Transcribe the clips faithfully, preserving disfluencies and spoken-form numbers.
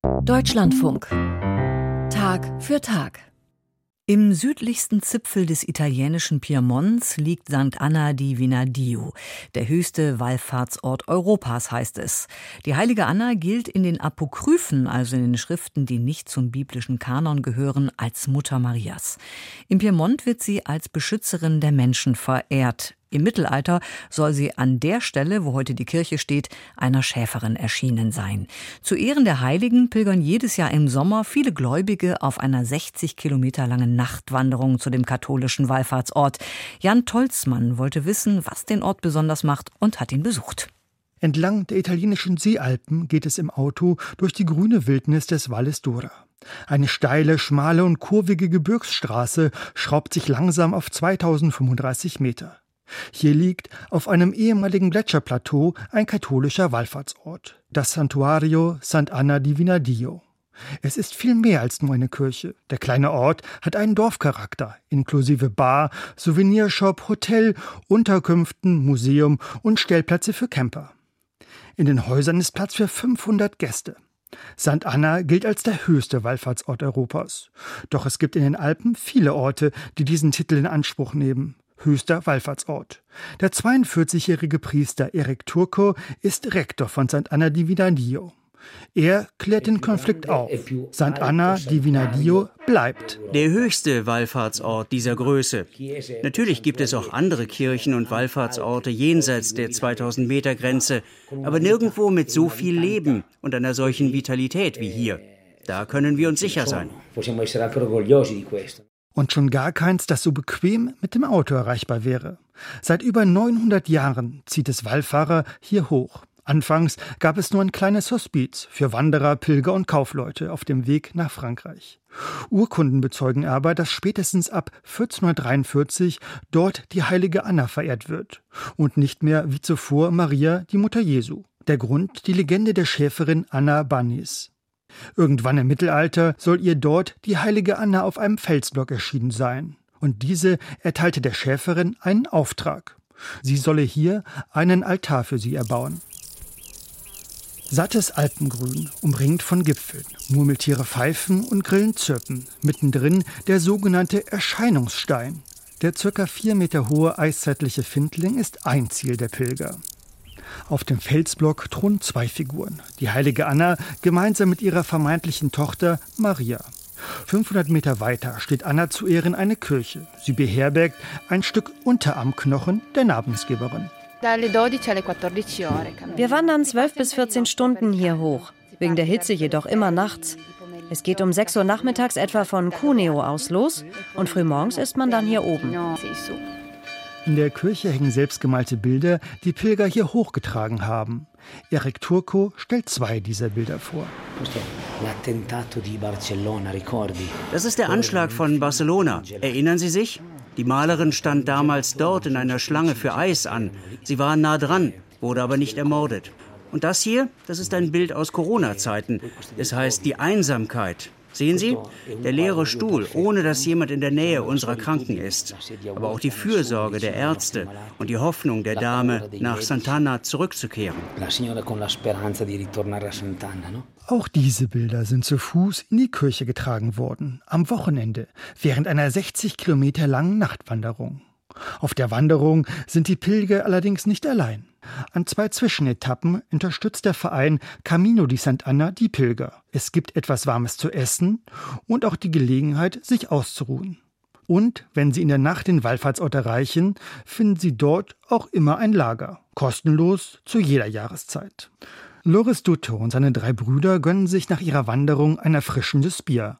Deutschlandfunk. Tag für Tag. Im südlichsten Zipfel des italienischen Piemonts liegt Sankt Anna di Vinardino, der höchste Wallfahrtsort Europas, heißt es. Die heilige Anna gilt in den Apokryphen, also in den Schriften, die nicht zum biblischen Kanon gehören, als Mutter Marias. Im Piemont wird sie als Beschützerin der Menschen verehrt. Im Mittelalter soll sie an der Stelle, wo heute die Kirche steht, einer Schäferin erschienen sein. Zu Ehren der Heiligen pilgern jedes Jahr im Sommer viele Gläubige auf einer sechzig Kilometer langen Nachtwanderung zu dem katholischen Wallfahrtsort. Jan Tolzmann wollte wissen, was den Ort besonders macht, und hat ihn besucht. Entlang der italienischen Seealpen geht es im Auto durch die grüne Wildnis des Valles d'Ura. Eine steile, schmale und kurvige Gebirgsstraße schraubt sich langsam auf zweitausendfünfunddreißig Meter. Hier liegt auf einem ehemaligen Gletscherplateau ein katholischer Wallfahrtsort, das Santuario Sant'Anna di Vinardino. Es ist viel mehr als nur eine Kirche. Der kleine Ort hat einen Dorfcharakter, inklusive Bar, Souvenirshop, Hotel, Unterkünften, Museum und Stellplätze für Camper. In den Häusern ist Platz für fünfhundert Gäste. Sankt Anna gilt als der höchste Wallfahrtsort Europas. Doch es gibt in den Alpen viele Orte, die diesen Titel in Anspruch nehmen. Höchster Wallfahrtsort. Der zweiundvierzigjährige Priester Eric Turco ist Rektor von Sankt Anna di Vinardino. Er klärt den Konflikt auf. Sankt Anna di Vinardino bleibt der höchste Wallfahrtsort dieser Größe. Natürlich gibt es auch andere Kirchen und Wallfahrtsorte jenseits der zweitausend Meter Grenze, aber nirgendwo mit so viel Leben und einer solchen Vitalität wie hier. Da können wir uns sicher sein. Und schon gar keins, das so bequem mit dem Auto erreichbar wäre. Seit über neunhundert Jahren zieht es Wallfahrer hier hoch. Anfangs gab es nur ein kleines Hospiz für Wanderer, Pilger und Kaufleute auf dem Weg nach Frankreich. Urkunden bezeugen aber, dass spätestens ab vierzehnhundertdreiundvierzig dort die heilige Anna verehrt wird und nicht mehr wie zuvor Maria, die Mutter Jesu. Der Grund, die Legende der Schäferin Anna Bannis. Irgendwann im Mittelalter soll ihr dort die heilige Anna auf einem Felsblock erschienen sein. Und diese erteilte der Schäferin einen Auftrag. Sie solle hier einen Altar für sie erbauen. Sattes Alpengrün, umringt von Gipfeln. Murmeltiere pfeifen und Grillen zirpen. Mittendrin der sogenannte Erscheinungsstein. Der circa vier Meter hohe eiszeitliche Findling ist ein Ziel der Pilger. Auf dem Felsblock thronen zwei Figuren. Die heilige Anna gemeinsam mit ihrer vermeintlichen Tochter Maria. fünfhundert Meter weiter steht Anna zu Ehren eine Kirche. Sie beherbergt ein Stück Unterarmknochen der Namensgeberin. Wir wandern zwölf bis vierzehn Stunden hier hoch, wegen der Hitze jedoch immer nachts. Es geht um sechs Uhr nachmittags etwa von Cuneo aus los und frühmorgens ist man dann hier oben. In der Kirche hängen selbstgemalte Bilder, die Pilger hier hochgetragen haben. Eric Turco stellt zwei dieser Bilder vor. Das ist der Anschlag von Barcelona. Erinnern Sie sich? Die Malerin stand damals dort in einer Schlange für Eis an. Sie war nah dran, wurde aber nicht ermordet. Und das hier, das ist ein Bild aus Corona-Zeiten. Es heißt die Einsamkeit. Sehen Sie, der leere Stuhl, ohne dass jemand in der Nähe unserer Kranken ist. Aber auch die Fürsorge der Ärzte und die Hoffnung der Dame, nach Sant'Anna zurückzukehren. Auch diese Bilder sind zu Fuß in die Kirche getragen worden, am Wochenende, während einer sechzig Kilometer langen Nachtwanderung. Auf der Wanderung sind die Pilger allerdings nicht allein. An zwei Zwischenetappen unterstützt der Verein Camino di Sant'Anna die Pilger. Es gibt etwas Warmes zu essen und auch die Gelegenheit, sich auszuruhen. Und wenn Sie in der Nacht den Wallfahrtsort erreichen, finden Sie dort auch immer ein Lager. Kostenlos zu jeder Jahreszeit. Loris Dutto und seine drei Brüder gönnen sich nach ihrer Wanderung ein erfrischendes Bier.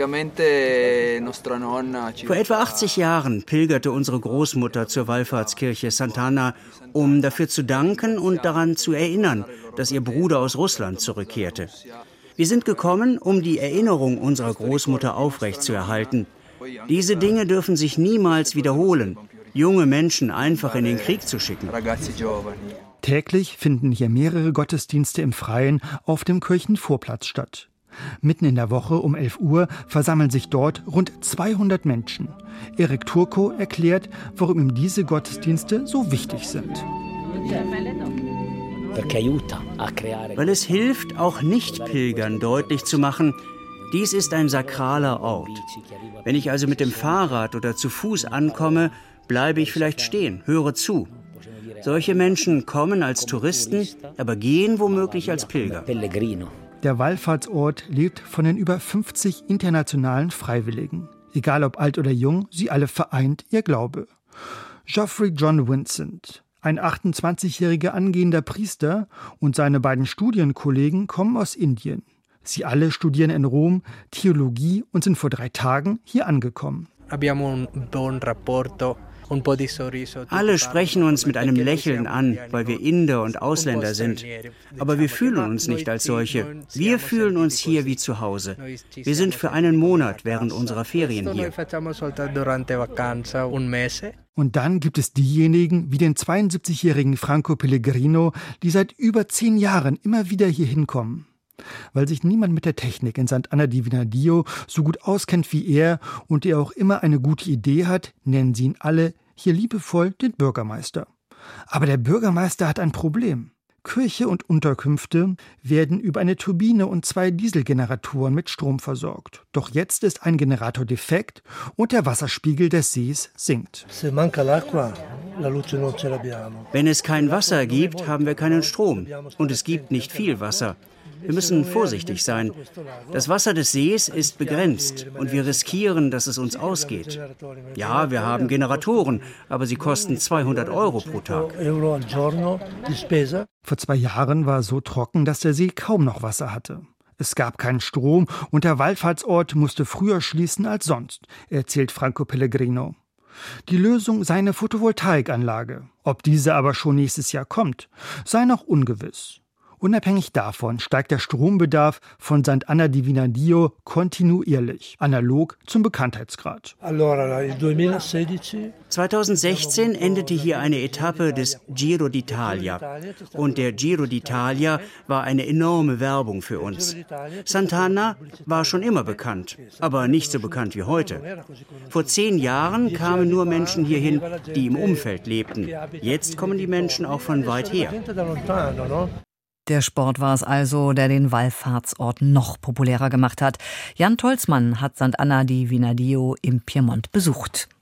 Vor etwa achtzig Jahren pilgerte unsere Großmutter zur Wallfahrtskirche Sant'Anna, um dafür zu danken und daran zu erinnern, dass ihr Bruder aus Russland zurückkehrte. Wir sind gekommen, um die Erinnerung unserer Großmutter aufrechtzuerhalten. Diese Dinge dürfen sich niemals wiederholen, junge Menschen einfach in den Krieg zu schicken. Täglich finden hier mehrere Gottesdienste im Freien auf dem Kirchenvorplatz statt. Mitten in der Woche um elf Uhr versammeln sich dort rund zweihundert Menschen. Eric Turco erklärt, warum ihm diese Gottesdienste so wichtig sind. Weil es hilft, auch Nicht-Pilgern deutlich zu machen, dies ist ein sakraler Ort. Wenn ich also mit dem Fahrrad oder zu Fuß ankomme, bleibe ich vielleicht stehen, höre zu. Solche Menschen kommen als Touristen, aber gehen womöglich als Pilger. Der Wallfahrtsort lebt von den über fünfzig internationalen Freiwilligen. Egal ob alt oder jung, sie alle vereint ihr Glaube. Geoffrey John Vincent, ein achtundzwanzigjähriger angehender Priester, und seine beiden Studienkollegen kommen aus Indien. Sie alle studieren in Rom Theologie und sind vor drei Tagen hier angekommen. Alle sprechen uns mit einem Lächeln an, weil wir Inder und Ausländer sind. Aber wir fühlen uns nicht als solche. Wir fühlen uns hier wie zu Hause. Wir sind für einen Monat während unserer Ferien hier. Und dann gibt es diejenigen wie den zweiundsiebzigjährigen Franco Pellegrino, die seit über zehn Jahren immer wieder hier hinkommen. Weil sich niemand mit der Technik in Sant'Anna di Vinardino so gut auskennt wie er und er auch immer eine gute Idee hat, nennen sie ihn alle hier liebevoll den Bürgermeister. Aber der Bürgermeister hat ein Problem. Kirche und Unterkünfte werden über eine Turbine und zwei Dieselgeneratoren mit Strom versorgt. Doch jetzt ist ein Generator defekt und der Wasserspiegel des Sees sinkt. Wenn es kein Wasser gibt, haben wir keinen Strom. Und es gibt nicht viel Wasser. Wir müssen vorsichtig sein. Das Wasser des Sees ist begrenzt und wir riskieren, dass es uns ausgeht. Ja, wir haben Generatoren, aber sie kosten zweihundert Euro pro Tag. Vor zwei Jahren war es so trocken, dass der See kaum noch Wasser hatte. Es gab keinen Strom und der Wallfahrtsort musste früher schließen als sonst, erzählt Franco Pellegrino. Die Lösung sei eine Photovoltaikanlage. Ob diese aber schon nächstes Jahr kommt, sei noch ungewiss. Unabhängig davon steigt der Strombedarf von Sant'Anna di Vinardino kontinuierlich, analog zum Bekanntheitsgrad. zweitausendsechzehn endete hier eine Etappe des Giro d'Italia. Und der Giro d'Italia war eine enorme Werbung für uns. Sant'Anna war schon immer bekannt, aber nicht so bekannt wie heute. Vor zehn Jahren kamen nur Menschen hierhin, die im Umfeld lebten. Jetzt kommen die Menschen auch von weit her. Der Sport war es also, der den Wallfahrtsort noch populärer gemacht hat. Jan Tolzmann hat Sant'Anna di Vinardino im Piemont besucht.